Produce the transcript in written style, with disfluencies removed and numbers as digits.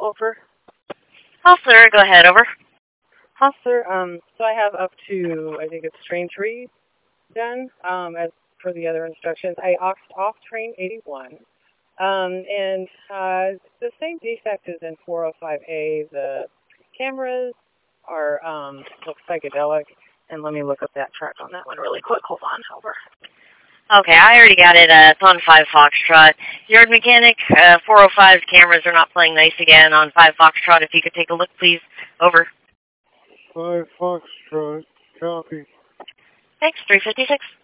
over. Hustler, go ahead, over. Hustler, so I have up to, I think it's train 3 done, as per the other instructions. I off train 81. And the same defect is in 405A. The cameras are, look psychedelic. And let me look up that track on that one really quick. Hold on, over. Okay, I already got it. It's on 5 Foxtrot. Yard mechanic, 405's cameras are not playing nice again on 5 Foxtrot. If you could take a look, please. Over. 5 Foxtrot, copy. Thanks, 356.